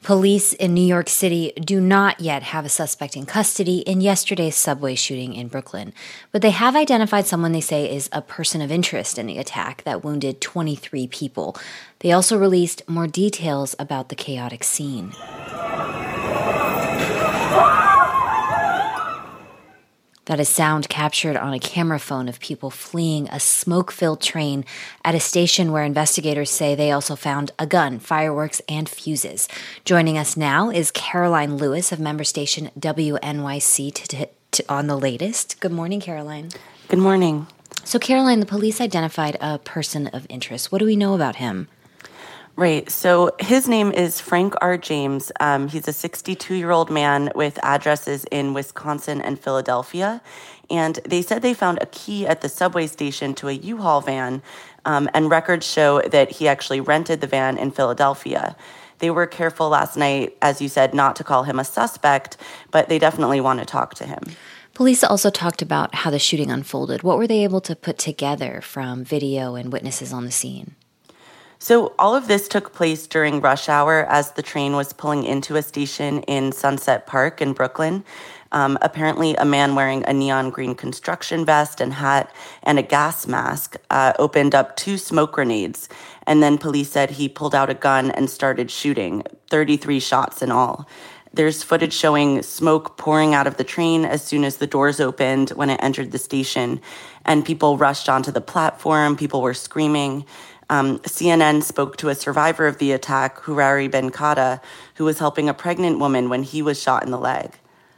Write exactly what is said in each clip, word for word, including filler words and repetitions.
Police in New York City do not yet have a suspect in custody in yesterday's subway shooting in Brooklyn, but they have identified someone they say is a person of interest in the attack that wounded twenty-three people. They also released more details about the chaotic scene. That is sound captured on a camera phone of people fleeing a smoke-filled train at a station where investigators say they also found a gun, fireworks, and fuses. Joining us now is Caroline Lewis of member station W N Y C to, to, to, on the latest. Good morning, Caroline. Good morning. So, Caroline, the police identified a person of interest. What do we know about him? Right. So his name is Frank R. James. Um, he's a sixty-two-year-old man with addresses in Wisconsin and Philadelphia. And they said they found a key at the subway station to a U-Haul van, um, and records show that he actually rented the van in Philadelphia. They were careful last night, as you said, not to call him a suspect, but they definitely want to talk to him. Police also talked about how the shooting unfolded. What were they able to put together from video and witnesses on the scene? So all of this took place during rush hour as the train was pulling into a station in Sunset Park in Brooklyn. Um, apparently, a man wearing a neon green construction vest and hat and a gas mask uh, opened up two smoke grenades. And then police said he pulled out a gun and started shooting, thirty-three shots in all. There's footage showing smoke pouring out of the train as soon as the doors opened when it entered the station. And people rushed onto the platform. People were screaming. Um, C N N spoke to a survivor of the attack, Hurari Ben Kata, who was helping a pregnant woman when he was shot in the leg.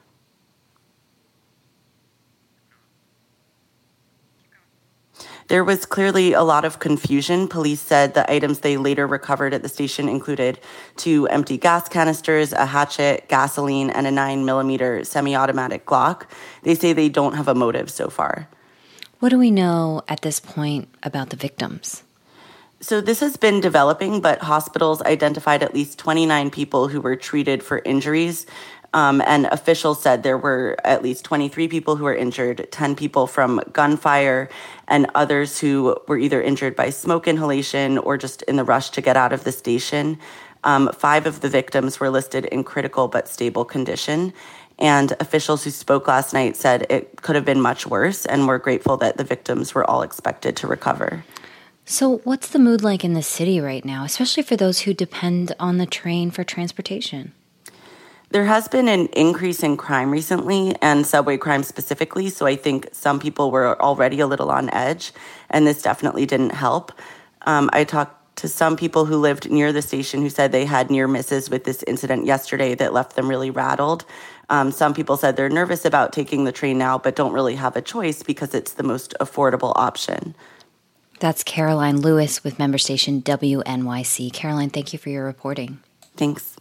There was clearly a lot of confusion. Police said the items they later recovered at the station included two empty gas canisters, a hatchet, gasoline, and a nine millimeter semi-automatic Glock. They say they don't have a motive so far. What do we know at this point about the victims? So this has been developing, but hospitals identified at least twenty-nine people who were treated for injuries. Um, and officials said there were at least twenty-three people who were injured, ten people from gunfire, and others who were either injured by smoke inhalation or just in the rush to get out of the station. Um, five of the victims were listed in critical but stable condition. And officials who spoke last night said it could have been much worse, and we're grateful that the victims were all expected to recover. So what's the mood like in the city right now, especially for those who depend on the train for transportation? There has been an increase in crime recently, and subway crime specifically, so I think some people were already a little on edge, and this definitely didn't help. Um, I talked to some people who lived near the station who said they had near misses with this incident yesterday that left them really rattled. Um, some people said they're nervous about taking the train now, but don't really have a choice because it's the most affordable option. That's Caroline Lewis with member station W N Y C. Caroline, thank you for your reporting. Thanks.